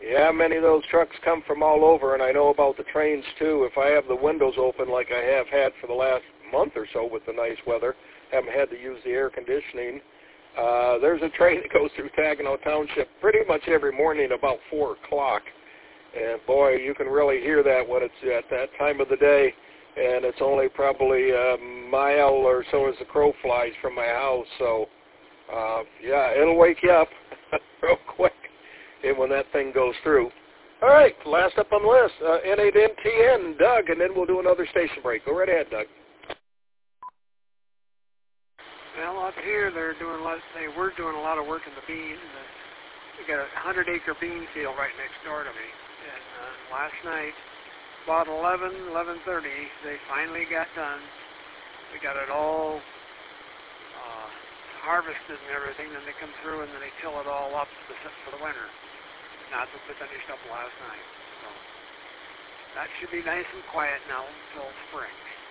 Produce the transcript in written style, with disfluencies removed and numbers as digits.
Yeah, many of those trucks come from all over, and I know about the trains too. If I have the windows open like I have had for the last month or so with the nice weather, haven't had to use the air conditioning, there's a train that goes through Saginaw Township pretty much every morning about 4 o'clock. And boy, you can really hear that when it's at that time of the day, and it's only probably a mile or so as the crow flies from my house. So, yeah, it'll wake you up real quick when that thing goes through. All right, last up on the list, N8NTN, Doug, and then we'll do another station break. Go right ahead, Doug. Well, up here they were doing a lot of work in the beans. We got a 100-acre bean field right next door to me. And last night, about 11:30, they finally got done. We got it all harvested and everything. Then they come through and then they till it all up for the winter. Not that they finished up last night. So that should be nice and quiet now until spring.